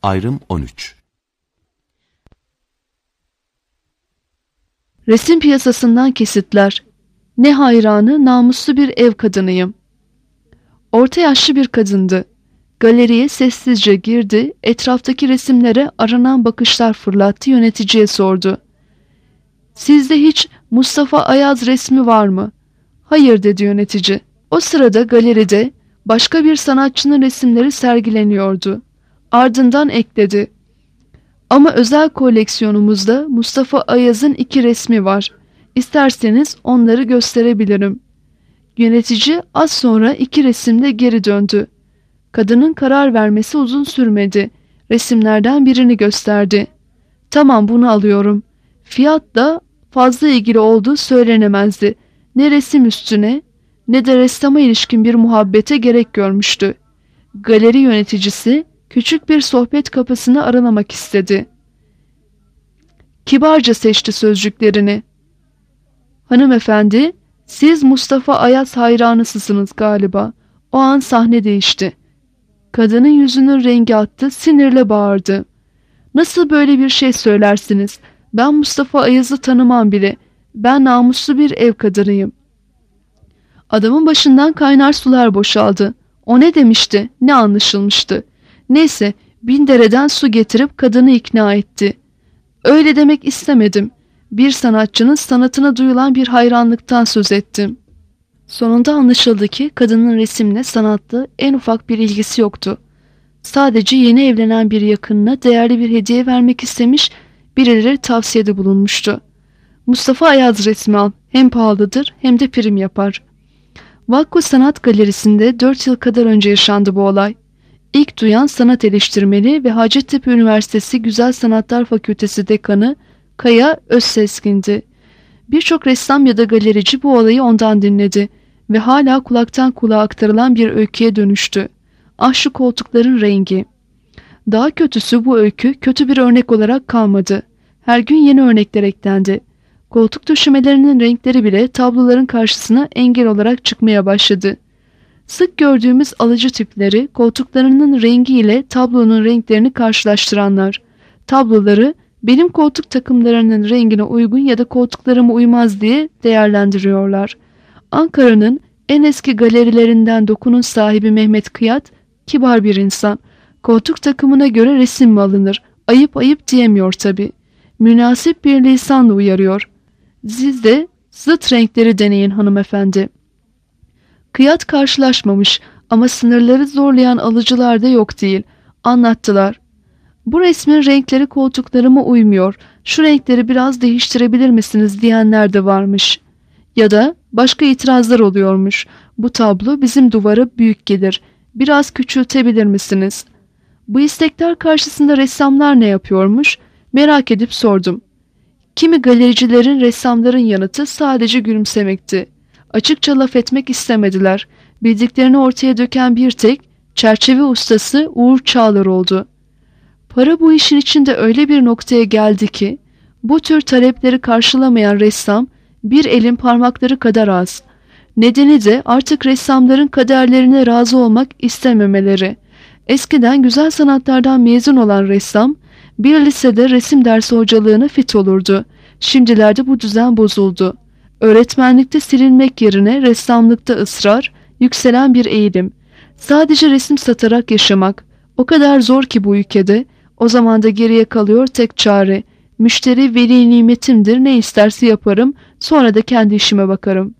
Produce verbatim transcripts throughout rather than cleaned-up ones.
Ayrım on üç. Resim piyasasından kesitler. Ne hayranı, namuslu bir ev kadınıyım. Orta yaşlı bir kadındı. Galeriye sessizce girdi, etraftaki resimlere aranan bakışlar fırlattı, yöneticiye sordu. "Sizde hiç Mustafa Ayaz resmi var mı?" "Hayır," dedi yönetici. O sırada galeride başka bir sanatçının resimleri sergileniyordu. Ardından ekledi. "Ama özel koleksiyonumuzda Mustafa Ayaz'ın iki resmi var. İsterseniz onları gösterebilirim." Yönetici az sonra iki resimle geri döndü. Kadının karar vermesi uzun sürmedi. Resimlerden birini gösterdi. "Tamam, bunu alıyorum." Fiyat da fazla ilgili olduğu söylenemezdi. Ne resim üstüne ne de ressama ilişkin bir muhabbete gerek görmüştü. Galeri yöneticisi küçük bir sohbet kapısını aralamak istedi. Kibarca seçti sözcüklerini. "Hanımefendi, siz Mustafa Ayaz hayranısısınız galiba." O an sahne değişti. Kadının yüzünün rengi attı, sinirle bağırdı. "Nasıl böyle bir şey söylersiniz? Ben Mustafa Ayaz'ı tanımam bile. Ben namuslu bir ev kadınıyım." Adamın başından kaynar sular boşaldı. O ne demişti, ne anlaşılmıştı. Neyse, bin dereden su getirip kadını ikna etti. "Öyle demek istemedim. Bir sanatçının sanatına duyulan bir hayranlıktan söz ettim." Sonunda anlaşıldı ki kadının resimle sanatla en ufak bir ilgisi yoktu. Sadece yeni evlenen bir yakınına değerli bir hediye vermek istemiş, birileri tavsiyede bulunmuştu. "Mustafa Ayaz resmi al. Hem pahalıdır hem de prim yapar." Vakko Sanat Galerisi'nde dört yıl kadar önce yaşandı bu olay. İlk duyan sanat eleştirmeni ve Hacettepe Üniversitesi Güzel Sanatlar Fakültesi dekanı Kaya Özseskin'di. Birçok ressam ya da galerici bu olayı ondan dinledi ve hala kulaktan kulağa aktarılan bir öyküye dönüştü. Ah, şu koltukların rengi. Daha kötüsü, bu öykü kötü bir örnek olarak kalmadı. Her gün yeni örnekler eklendi. Koltuk döşemelerinin renkleri bile tabloların karşısına engel olarak çıkmaya başladı. Sık gördüğümüz alıcı tipleri koltuklarının rengiyle tablonun renklerini karşılaştıranlar. Tabloları benim koltuk takımlarının rengine uygun ya da koltuklarıma uymaz diye değerlendiriyorlar. Ankara'nın en eski galerilerinden Dokun'un sahibi Mehmet Kıyat kibar bir insan. Koltuk takımına göre resim mi alınır? Ayıp ayıp diyemiyor tabii. Münasip bir lisanla uyarıyor. "Siz de zıt renkleri deneyin hanımefendi." Kıyat karşılaşmamış ama sınırları zorlayan alıcılar da yok değil. Anlattılar. "Bu resmin renkleri koltuklarıma uymuyor. Şu renkleri biraz değiştirebilir misiniz?" diyenler de varmış. Ya da başka itirazlar oluyormuş. "Bu tablo bizim duvara büyük gelir. Biraz küçültebilir misiniz?" Bu istekler karşısında ressamlar ne yapıyormuş? Merak edip sordum. Kimi galericilerin, ressamların yanıtı sadece gülümsemekti. Açıkça laf etmek istemediler. Bildiklerini ortaya döken bir tek çerçeve ustası Uğur Çağlar oldu. Para bu işin içinde öyle bir noktaya geldi ki bu tür talepleri karşılamayan ressam bir elin parmakları kadar az. Nedeni de artık ressamların kaderlerine razı olmak istememeleri. Eskiden güzel sanatlardan mezun olan ressam bir lisede resim dersi hocalığına fit olurdu. Şimdilerde bu düzen bozuldu. Öğretmenlikte silinmek yerine ressamlıkta ısrar, yükselen bir eğilim. Sadece resim satarak yaşamak o kadar zor ki bu ülkede. O zaman da geriye kalıyor tek çare. Müşteri veli nimetimdir, ne isterse yaparım, sonra da kendi işime bakarım.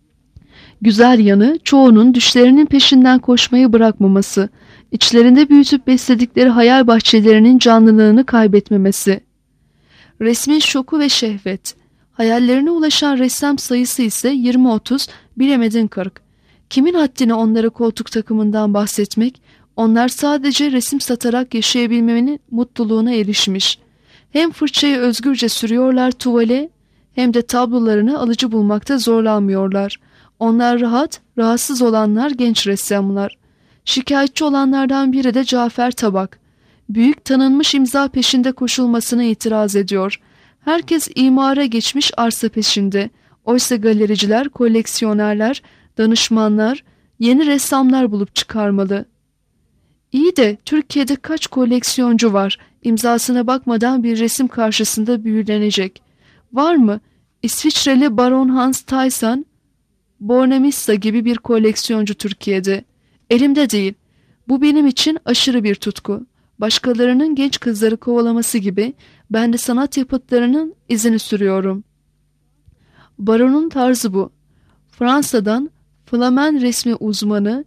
Güzel yanı çoğunun düşlerinin peşinden koşmayı bırakmaması, içlerinde büyütüp besledikleri hayal bahçelerinin canlılığını kaybetmemesi. Resmin şoku ve şehvet. Hayallerine ulaşan ressam sayısı ise yirmi otuz, bilemedin kırk. Kimin haddine onlara koltuk takımından bahsetmek? Onlar sadece resim satarak yaşayabilmenin mutluluğuna erişmiş. Hem fırçayı özgürce sürüyorlar tuvale, hem de tablolarını alıcı bulmakta zorlanmıyorlar. Onlar rahat, rahatsız olanlar genç ressamlar. Şikayetçi olanlardan biri de Cafer Tabak. Büyük tanınmış imza peşinde koşulmasına itiraz ediyor. Herkes imara geçmiş arsa peşinde. Oysa galericiler, koleksiyonerler, danışmanlar, yeni ressamlar bulup çıkarmalı. İyi de Türkiye'de kaç koleksiyoncu var imzasına bakmadan bir resim karşısında büyülenecek? Var mı? İsviçreli Baron Hans Thyssen, Bornemisza gibi bir koleksiyoncu Türkiye'de. Elimde değil. Bu benim için aşırı bir tutku. Başkalarının genç kızları kovalaması gibi ben de sanat yapıtlarının izini sürüyorum. Baron'un tarzı bu. Fransa'dan Flamen resmi uzmanı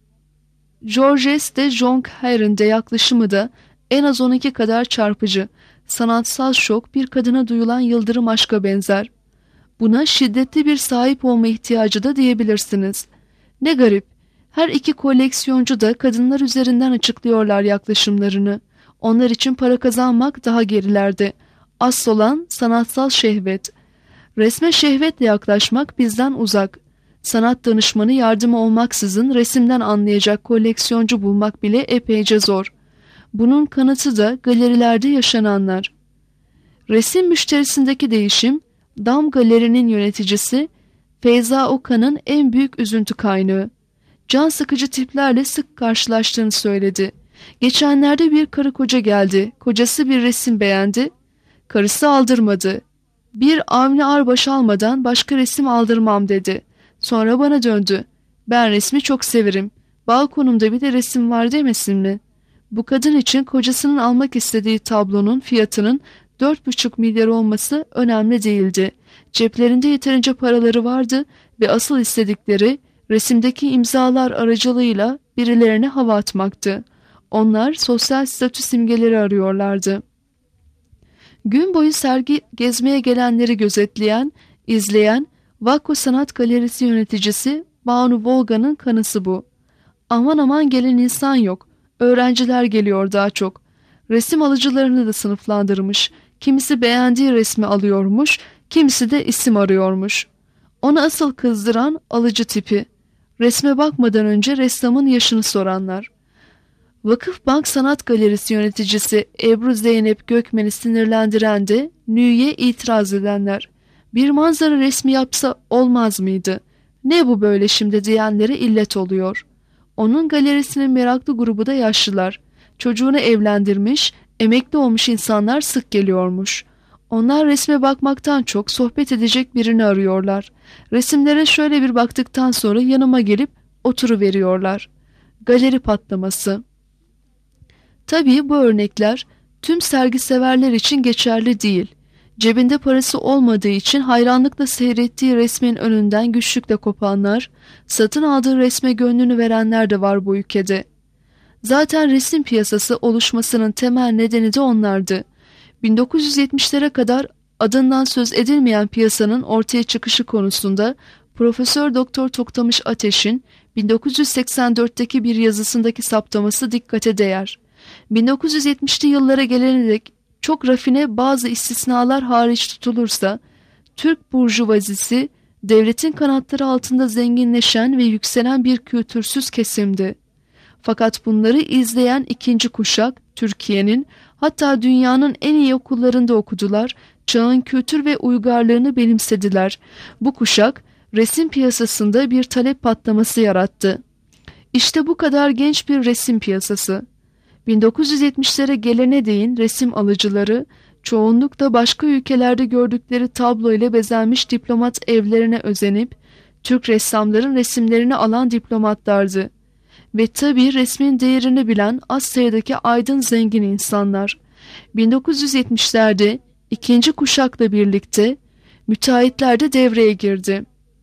Georges de Jonquer'in de yaklaşımı da en az onunki kadar çarpıcı. Sanatsal şok bir kadına duyulan yıldırım aşka benzer. Buna şiddetli bir sahip olma ihtiyacı da diyebilirsiniz. Ne garip, her iki koleksiyoncu da kadınlar üzerinden açıklıyorlar yaklaşımlarını. Onlar için para kazanmak daha gerilerde. Asıl olan sanatsal şehvet. Resme şehvetle yaklaşmak bizden uzak. Sanat danışmanı yardımı olmaksızın resimden anlayacak koleksiyoncu bulmak bile epeyce zor. Bunun kanıtı da galerilerde yaşananlar. Resim müşterisindeki değişim, Dam Galeri'nin yöneticisi Feyza Okan'ın en büyük üzüntü kaynağı. Can sıkıcı tiplerle sık karşılaştığını söyledi. Geçenlerde bir karı koca geldi. Kocası bir resim beğendi. Karısı aldırmadı. Bir Avni Arbaş almadan başka resim aldırmam dedi. Sonra bana döndü. Ben resmi çok severim. Balkonumda bir de resim var demesin mi? Bu kadın için kocasının almak istediği tablonun fiyatının dört buçuk milyar olması önemli değildi. Ceplerinde yeterince paraları vardı ve asıl istedikleri resimdeki imzalar aracılığıyla birilerine hava atmaktı. Onlar sosyal statü simgeleri arıyorlardı. Gün boyu sergi gezmeye gelenleri gözetleyen, izleyen Vakko Sanat Galerisi yöneticisi Banu Volga'nın kanısı bu. Aman aman gelen insan yok. Öğrenciler geliyor daha çok. Resim alıcılarını da sınıflandırmış. Kimisi beğendiği resmi alıyormuş, kimisi de isim arıyormuş. Onu asıl kızdıran alıcı tipi. Resme bakmadan önce ressamın yaşını soranlar. Vakıfbank Sanat Galerisi yöneticisi Ebru Zeynep Gökmen'i sinirlendiren de Nü'ye itiraz edenler. Bir manzara resmi yapsa olmaz mıydı? Ne bu böyle şimdi diyenlere illet oluyor. Onun galerisinin meraklı grubu da yaşlılar. Çocuğunu evlendirmiş, emekli olmuş insanlar sık geliyormuş. Onlar resme bakmaktan çok sohbet edecek birini arıyorlar. Resimlere şöyle bir baktıktan sonra yanıma gelip oturuveriyorlar. Galeri patlaması. Tabii bu örnekler tüm sergiseverler için geçerli değil. Cebinde parası olmadığı için hayranlıkla seyrettiği resmin önünden güçlükle kopanlar, satın aldığı resme gönlünü verenler de var bu ülkede. Zaten resim piyasası oluşmasının temel nedeni de onlardı. bin dokuz yüz yetmişlere kadar adından söz edilmeyen piyasanın ortaya çıkışı konusunda Profesör Doktor Toktamış Ateş'in bin dokuz yüz seksen dörtteki bir yazısındaki saptaması dikkate değer. bin dokuz yüz yetmişli yıllara gelene dek çok rafine bazı istisnalar hariç tutulursa, Türk burjuvazisi devletin kanatları altında zenginleşen ve yükselen bir kültürsüz kesimdi. Fakat bunları izleyen ikinci kuşak, Türkiye'nin hatta dünyanın en iyi okullarında okudular, çağın kültür ve uygarlığını benimsediler. Bu kuşak resim piyasasında bir talep patlaması yarattı. İşte bu kadar genç bir resim piyasası. bin dokuz yüz yetmişlere gelene değin resim alıcıları, çoğunlukla başka ülkelerde gördükleri tablo ile bezenmiş diplomat evlerine özenip, Türk ressamların resimlerini alan diplomatlardı. Ve tabii resmin değerini bilen az sayıdaki aydın zengin insanlar. bin dokuz yüz yetmişlerde ikinci kuşakla birlikte müteahhitler de devreye girdi.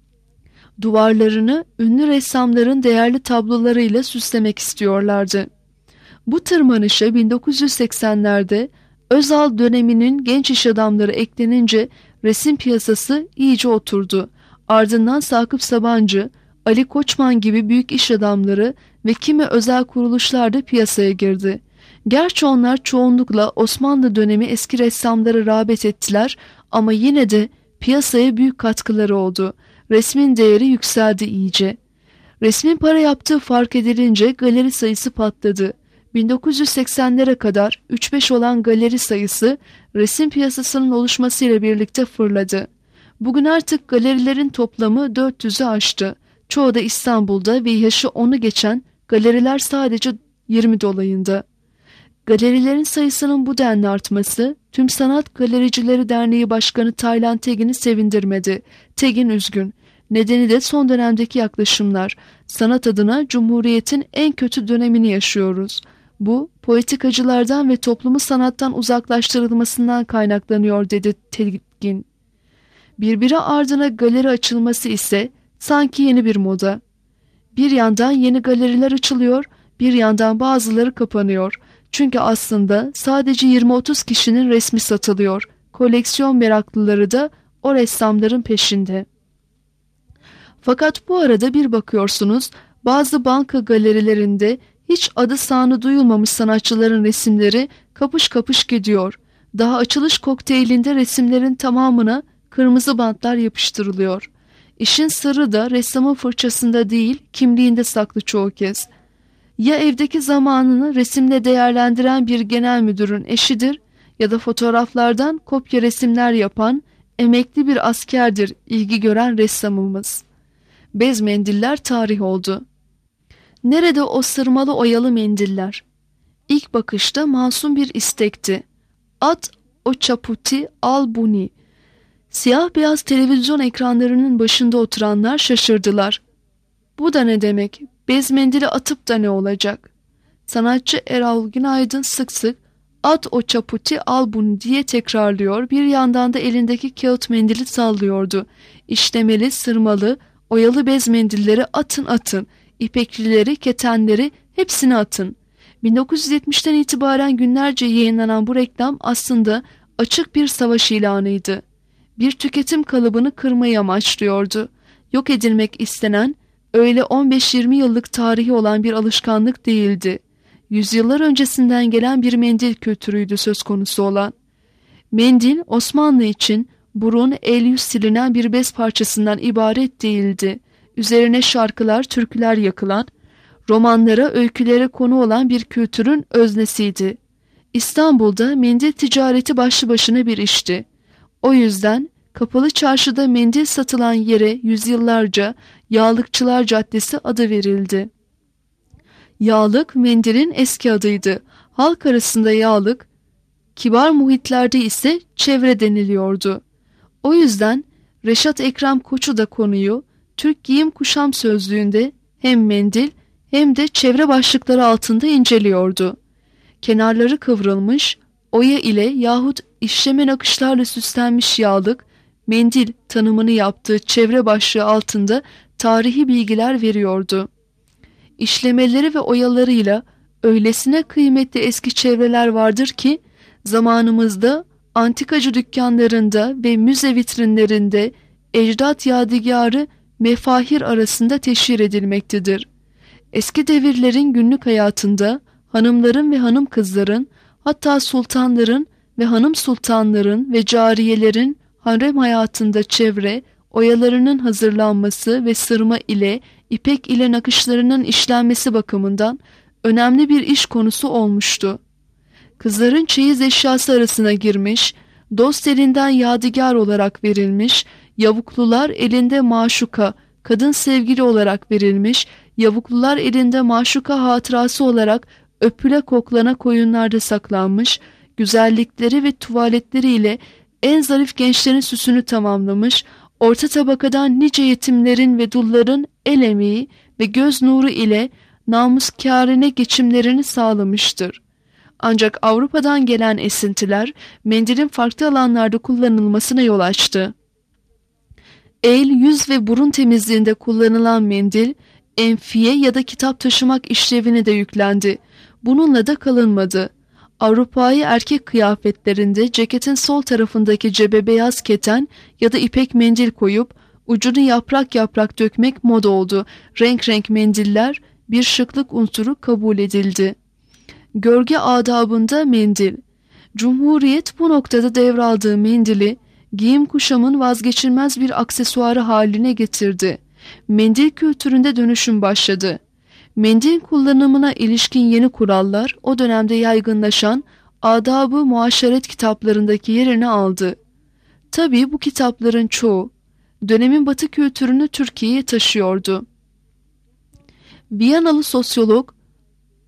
Duvarlarını ünlü ressamların değerli tablolarıyla süslemek istiyorlardı. Bu tırmanışa bin dokuz yüz seksenlerde Özal döneminin genç iş adamları eklenince resim piyasası iyice oturdu. Ardından Sakıp Sabancı, Ali Koçman gibi büyük iş adamları ve kimi özel kuruluşlar da piyasaya girdi. Gerçi onlar çoğunlukla Osmanlı dönemi eski ressamları rağbet ettiler ama yine de piyasaya büyük katkıları oldu. Resmin değeri yükseldi iyice. Resmin para yaptığı fark edilince galeri sayısı patladı. bin dokuz yüz seksenlere kadar üç beş olan galeri sayısı resim piyasasının oluşmasıyla birlikte fırladı. Bugün artık galerilerin toplamı dört yüzü aştı. Çoğu da İstanbul'da ve yaşı onu geçen galeriler sadece yirmi dolayında. Galerilerin sayısının bu denli artması, Tüm Sanat Galericileri Derneği Başkanı Taylan Tegin'i sevindirmedi. Tegin üzgün. Nedeni de son dönemdeki yaklaşımlar. Sanat adına Cumhuriyet'in en kötü dönemini yaşıyoruz. Bu, politikacılardan ve toplumu sanattan uzaklaştırılmasından kaynaklanıyor, dedi Tegin. Birbiri ardına galeri açılması ise sanki yeni bir moda. Bir yandan yeni galeriler açılıyor, bir yandan bazıları kapanıyor. Çünkü aslında sadece yirmi otuz kişinin resmi satılıyor. Koleksiyon meraklıları da o ressamların peşinde. Fakat bu arada bir bakıyorsunuz, bazı banka galerilerinde hiç adı sanı duyulmamış sanatçıların resimleri kapış kapış gidiyor. Daha açılış kokteylinde resimlerin tamamına kırmızı bantlar yapıştırılıyor. İşin sırrı da ressamın fırçasında değil, kimliğinde saklı çoğu kez. Ya evdeki zamanını resimle değerlendiren bir genel müdürün eşidir ya da fotoğraflardan kopya resimler yapan emekli bir askerdir ilgi gören ressamımız. Bez mendiller tarih oldu. Nerede o sırmalı oyalı mendiller? İlk bakışta masum bir istekti. At o çaputi al buni. Siyah beyaz televizyon ekranlarının başında oturanlar şaşırdılar. Bu da ne demek? Bez mendili atıp da ne olacak? Sanatçı Erol Günaydın sık sık at o çaputi al bunu diye tekrarlıyor, bir yandan da elindeki kağıt mendili sallıyordu. İşlemeli, sırmalı, oyalı bez mendilleri atın atın, ipeklileri, ketenleri hepsini atın. bin dokuz yüz yetmişten itibaren günlerce yayınlanan bu reklam aslında açık bir savaş ilanıydı. Bir tüketim kalıbını kırmayı amaçlıyordu. Yok edilmek istenen, öyle on beş yirmi yıllık tarihi olan bir alışkanlık değildi. Yüzyıllar öncesinden gelen bir mendil kültürüydü söz konusu olan. Mendil, Osmanlı için burun, el yüz silinen bir bez parçasından ibaret değildi. Üzerine şarkılar, türküler yakılan, romanlara, öykülere konu olan bir kültürün öznesiydi. İstanbul'da mendil ticareti başlı başına bir işti. O yüzden Kapalı Çarşı'da mendil satılan yere yüzyıllarca Yağlıkçılar Caddesi adı verildi. Yağlık mendilin eski adıydı. Halk arasında yağlık, kibar muhitlerde ise çevre deniliyordu. O yüzden Reşat Ekrem Koçu da konuyu Türk Giyim Kuşam Sözlüğü'nde hem mendil hem de çevre başlıkları altında inceliyordu. Kenarları kıvrılmış, oya ile yahut işleme nakışlarla süslenmiş yağlık, mendil tanımını yaptığı çevre başlığı altında tarihi bilgiler veriyordu. İşlemeleri ve oyalarıyla öylesine kıymetli eski çevreler vardır ki, zamanımızda antikacı dükkanlarında ve müze vitrinlerinde ecdat yadigarı mefahir arasında teşhir edilmektedir. Eski devirlerin günlük hayatında hanımların ve hanım kızların, hatta sultanların ve hanım sultanların ve cariyelerin harem hayatında çevre, oyalarının hazırlanması ve sırma ile ipek ile nakışlarının işlenmesi bakımından önemli bir iş konusu olmuştu. Kızların çeyiz eşyası arasına girmiş, dost elinden yadigar olarak verilmiş, yavuklular elinde maşuka, kadın sevgili olarak verilmiş, yavuklular elinde maşuka hatırası olarak öpüle koklana koyunlarda saklanmış, güzellikleri ve tuvaletleriyle en zarif gençlerin süsünü tamamlamış, orta tabakadan nice yetimlerin ve dulların el emeği ve göz nuru ile namuskârine geçimlerini sağlamıştır. Ancak Avrupa'dan gelen esintiler mendilin farklı alanlarda kullanılmasına yol açtı. El, yüz ve burun temizliğinde kullanılan mendil, enfiye ya da kitap taşımak işlevine de yüklendi. Bununla da kalınmadı. Avrupa'yı erkek kıyafetlerinde ceketin sol tarafındaki cebe beyaz keten ya da ipek mendil koyup ucunu yaprak yaprak dökmek moda oldu. Renk renk mendiller bir şıklık unsuru kabul edildi. Görgü adabında mendil. Cumhuriyet bu noktada devraldığı mendili giyim kuşamın vazgeçilmez bir aksesuarı haline getirdi. Mendil kültüründe dönüşüm başladı. Mendil kullanımına ilişkin yeni kurallar o dönemde yaygınlaşan adab-ı muaşeret kitaplarındaki yerini aldı. Tabii bu kitapların çoğu dönemin Batı kültürünü Türkiye'ye taşıyordu. Viyanalı sosyolog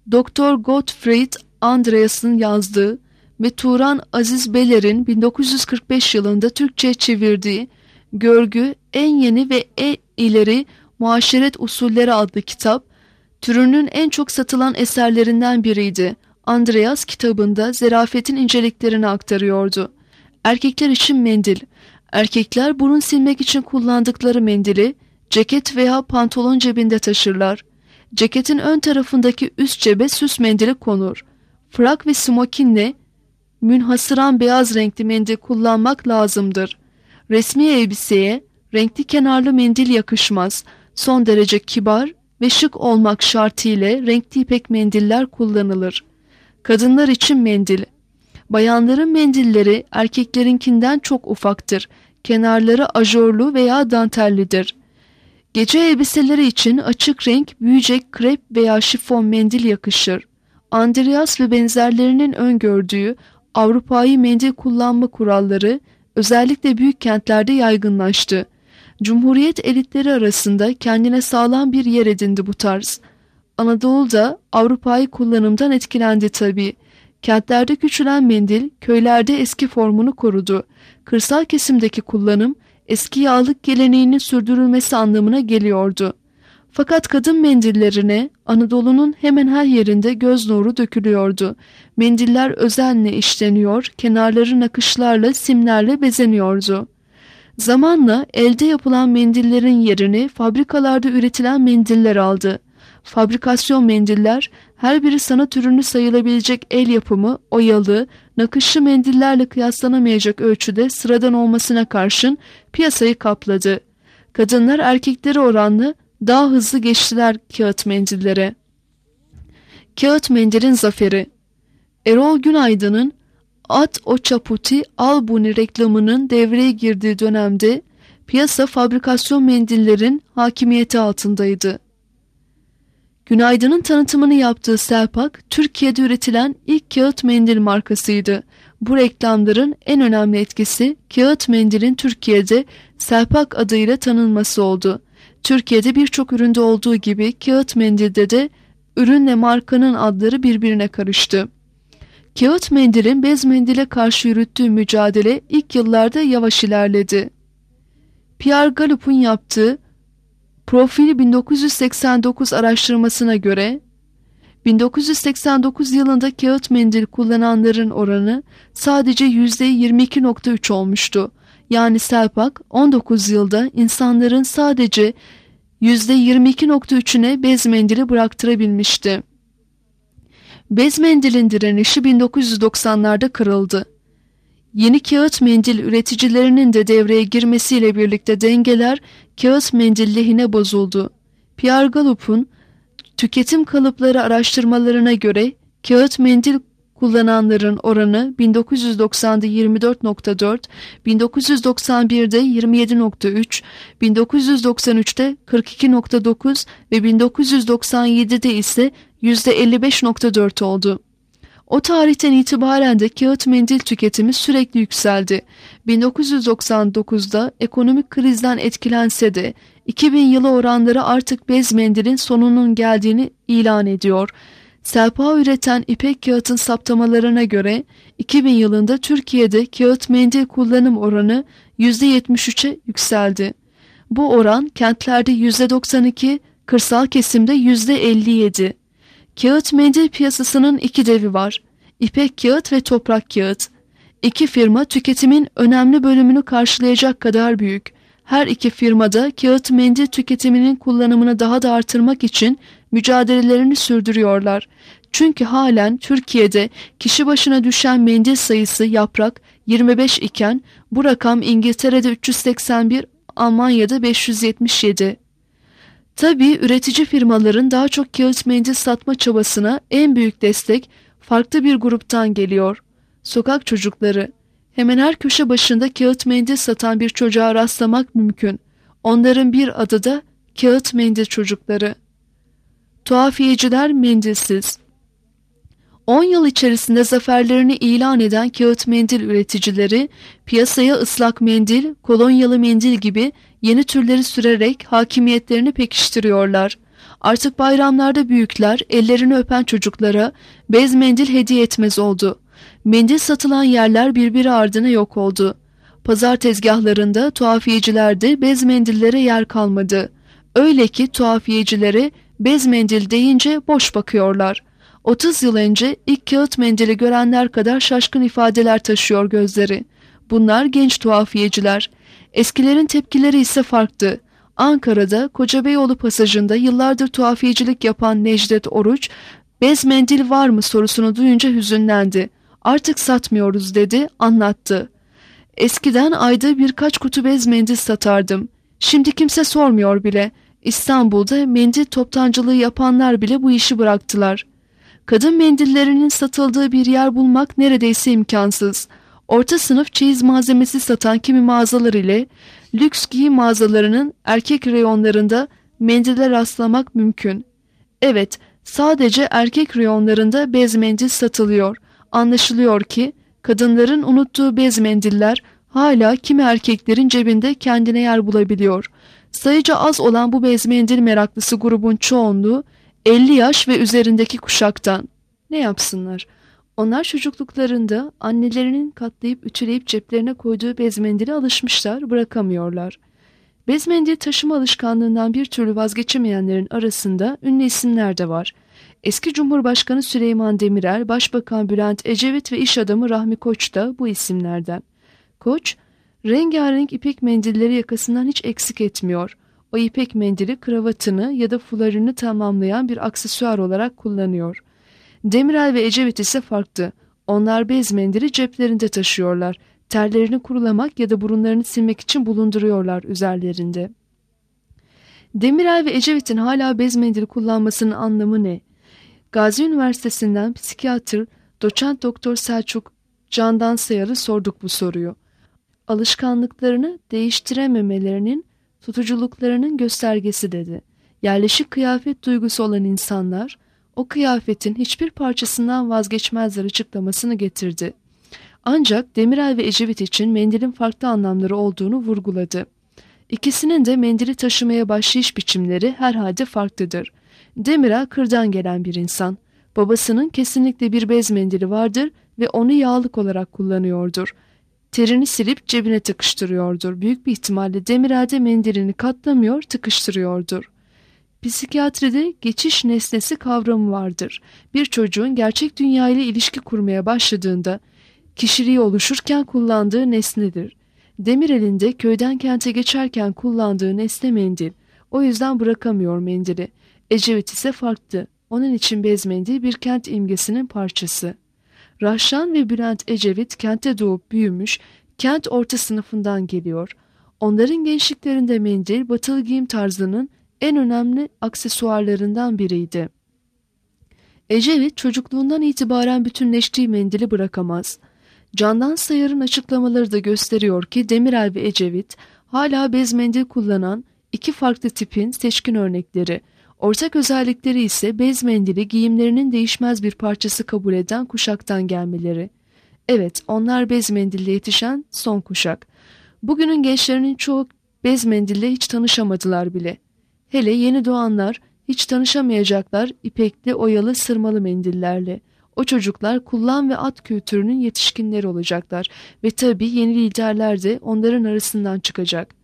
Doktor Gottfried Andreas'ın yazdığı ve Turan Aziz Beler'in bin dokuz yüz kırk beş yılında Türkçe'ye çevirdiği Görgü, En Yeni ve En İleri Muaşeret Usulleri adlı kitap, türünün en çok satılan eserlerinden biriydi. Andreas kitabında zerafetin inceliklerini aktarıyordu. Erkekler için mendil. Erkekler burun silmek için kullandıkları mendili ceket veya pantolon cebinde taşırlar. Ceketin ön tarafındaki üst cebe süs mendili konur. Frak ve smokinle münhasıran beyaz renkli mendil kullanmak lazımdır. Resmi elbiseye renkli kenarlı mendil yakışmaz. Son derece kibar ve şık olmak şartıyla renkli ipek mendiller kullanılır. Kadınlar için mendil. Bayanların mendilleri erkeklerinkinden çok ufaktır. Kenarları ajorlu veya dantellidir. Gece elbiseleri için açık renk büyüyecek krep veya şifon mendil yakışır. Andreas ve benzerlerinin öngördüğü Avrupa'yı mendil kullanma kuralları özellikle büyük kentlerde yaygınlaştı. Cumhuriyet elitleri arasında kendine sağlam bir yer edindi bu tarz. Anadolu'da Avrupa'yı kullanımdan etkilendi tabii. Kentlerde küçülen mendil köylerde eski formunu korudu. Kırsal kesimdeki kullanım eski yağlık geleneğinin sürdürülmesi anlamına geliyordu. Fakat kadın mendillerine Anadolu'nun hemen her yerinde göz nuru dökülüyordu. Mendiller özenle işleniyor, kenarları nakışlarla, simlerle bezeniyordu. Zamanla elde yapılan mendillerin yerini fabrikalarda üretilen mendiller aldı. Fabrikasyon mendiller her biri sanat ürünü sayılabilecek el yapımı, oyalı, nakışlı mendillerle kıyaslanamayacak ölçüde sıradan olmasına karşın piyasayı kapladı. Kadınlar erkekleri oranlı daha hızlı geçtiler kağıt mendillere. Kağıt mendilin zaferi. Erol Günaydın'ın At o çaputi al buni reklamının devreye girdiği dönemde piyasa fabrikasyon mendillerin hakimiyeti altındaydı. Günaydın'ın tanıtımını yaptığı Selpak, Türkiye'de üretilen ilk kağıt mendil markasıydı. Bu reklamların en önemli etkisi kağıt mendilin Türkiye'de Selpak adıyla tanınması oldu. Türkiye'de birçok üründe olduğu gibi kağıt mendilde de ürünle markanın adları birbirine karıştı. Kağıt mendilin bez mendile karşı yürüttüğü mücadele ilk yıllarda yavaş ilerledi. Pierre Gallup'un yaptığı Profili bin dokuz yüz seksen dokuz araştırmasına göre bin dokuz yüz seksen dokuz yılında kağıt mendil kullananların oranı sadece yüzde yirmi iki nokta üç olmuştu. Yani Selpak on dokuz yılda insanların sadece yüzde yirmi iki nokta üçüne bez mendili bıraktırabilmişti. Bez mendilin direnişi bin dokuz yüz doksanlarda kırıldı. Yeni kağıt mendil üreticilerinin de devreye girmesiyle birlikte dengeler kağıt mendil lehine bozuldu. Pierre Gallup'un tüketim kalıpları araştırmalarına göre kağıt mendil kullananların oranı bin dokuz yüz doksanda yirmi dört nokta dört, bin dokuz yüz doksan birde yirmi yedi nokta üç, bin dokuz yüz doksan üçte kırk iki nokta dokuz ve bin dokuz yüz doksan yedide ise yüzde elli beş nokta dört oldu. O tarihten itibaren de kağıt mendil tüketimi sürekli yükseldi. bin dokuz yüz doksan dokuzda ekonomik krizden etkilense de iki bin yılı oranları artık bez mendilin sonunun geldiğini ilan ediyor. Selpa üreten İpek Kağıt'ın saptamalarına göre iki bin yılında Türkiye'de kağıt mendil kullanım oranı yüzde yetmiş üçe yükseldi. Bu oran kentlerde yüzde doksan iki, kırsal kesimde yüzde elli yedi. Kağıt mendil piyasasının iki devi var. İpek Kağıt ve Toprak Kağıt. İki firma tüketimin önemli bölümünü karşılayacak kadar büyük. Her iki firmada kağıt mendil tüketiminin kullanımını daha da artırmak için mücadelelerini sürdürüyorlar. Çünkü halen Türkiye'de kişi başına düşen mendil sayısı yaprak yirmi beş iken bu rakam İngiltere'de üç yüz seksen bir, Almanya'da beş yüz yetmiş yedi. Tabii üretici firmaların daha çok kağıt mendil satma çabasına en büyük destek farklı bir gruptan geliyor. Sokak çocukları. Hemen her köşe başında kağıt mendil satan bir çocuğa rastlamak mümkün. Onların bir adı da kağıt mendil çocukları. Tuhafiyeciler mendilsiz. on yıl içerisinde zaferlerini ilan eden kağıt mendil üreticileri piyasaya ıslak mendil, kolonyalı mendil gibi yeni türleri sürerek hakimiyetlerini pekiştiriyorlar. Artık bayramlarda büyükler ellerini öpen çocuklara bez mendil hediye etmez oldu. Mendil satılan yerler birbiri ardına yok oldu. Pazar tezgahlarında, tuhafiyecilerde bez mendillere yer kalmadı. Öyle ki tuhafiyecilere bez mendil deyince boş bakıyorlar. otuz yıl önce ilk kağıt mendili görenler kadar şaşkın ifadeler taşıyor gözleri. Bunlar genç tuhafiyeciler. Eskilerin tepkileri ise farklı. Ankara'da Kocabeyoğlu pasajında yıllardır tuhafiyecilik yapan Necdet Oruç, bez mendil var mı sorusunu duyunca hüzünlendi. Artık satmıyoruz dedi, anlattı. Eskiden ayda birkaç kutu bez mendil satardım. Şimdi kimse sormuyor bile. İstanbul'da mendil toptancılığı yapanlar bile bu işi bıraktılar. Kadın mendillerinin satıldığı bir yer bulmak neredeyse imkansız. Orta sınıf çeyiz malzemesi satan kimi mağazalar ile lüks giyim mağazalarının erkek reyonlarında mendile rastlamak mümkün. Evet, sadece erkek reyonlarında bez mendil satılıyor. Anlaşılıyor ki kadınların unuttuğu bez mendiller hala kimi erkeklerin cebinde kendine yer bulabiliyor. Sayıca az olan bu bez mendil meraklısı grubun çoğunluğu elli yaş ve üzerindeki kuşaktan. Ne yapsınlar? Onlar çocukluklarında annelerinin katlayıp ütüleyip ceplerine koyduğu bez mendile alışmışlar, bırakamıyorlar. Bez mendil taşıma alışkanlığından bir türlü vazgeçemeyenlerin arasında ünlü isimler de var. Eski Cumhurbaşkanı Süleyman Demirel, Başbakan Bülent Ecevit ve iş adamı Rahmi Koç da bu isimlerden. Koç, rengarenk ipek mendilleri yakasından hiç eksik etmiyor. O ipek mendili kravatını ya da fularını tamamlayan bir aksesuar olarak kullanıyor. Demirel ve Ecevit ise farklı. Onlar bez mendili ceplerinde taşıyorlar. Terlerini kurulamak ya da burunlarını silmek için bulunduruyorlar üzerlerinde. Demirel ve Ecevit'in hala bez mendili kullanmasının anlamı ne? Gazi Üniversitesi'nden psikiyatr, doçent doktor Selçuk Candan Sayar'a sorduk bu soruyu. Alışkanlıklarını değiştirememelerinin tutuculuklarının göstergesi dedi. Yerleşik kıyafet duygusu olan insanlar o kıyafetin hiçbir parçasından vazgeçmezler açıklamasını getirdi. Ancak Demirel ve Ecevit için mendilin farklı anlamları olduğunu vurguladı. İkisinin de mendili taşımaya başlayış biçimleri herhalde farklıdır. Demirel kırdan gelen bir insan. Babasının kesinlikle bir bez mendili vardır ve onu yağlık olarak kullanıyordur. Terini silip cebine tıkıştırıyordur. Büyük bir ihtimalle Demirel de mendilini katlamıyor, tıkıştırıyordur. Psikiyatride geçiş nesnesi kavramı vardır. Bir çocuğun gerçek dünya ile ilişki kurmaya başladığında kişiliği oluşurken kullandığı nesnedir. Demirel'in de köyden kente geçerken kullandığı nesne mendil. O yüzden bırakamıyor mendili. Ecevit ise farklı. Onun için bez mendil bir kent imgesinin parçası. Rahşan ve Bülent Ecevit kentte doğup büyümüş, kent orta sınıfından geliyor. Onların gençliklerinde mendil, batılı giyim tarzının en önemli aksesuarlarından biriydi. Ecevit çocukluğundan itibaren bütünleştiği mendili bırakamaz. Candan Sayar'ın açıklamaları da gösteriyor ki Demirel ve Ecevit hala bez mendil kullanan iki farklı tipin seçkin örnekleri. Ortak özellikleri ise bez mendili giyimlerinin değişmez bir parçası kabul eden kuşaktan gelmeleri. Evet, onlar bez mendille yetişen son kuşak. Bugünün gençlerinin çoğu bez mendille hiç tanışamadılar bile. Hele yeni doğanlar hiç tanışamayacaklar ipekli, oyalı, sırmalı mendillerle. O çocuklar kullan ve at kültürünün yetişkinleri olacaklar ve tabii yeni liderler de onların arasından çıkacak.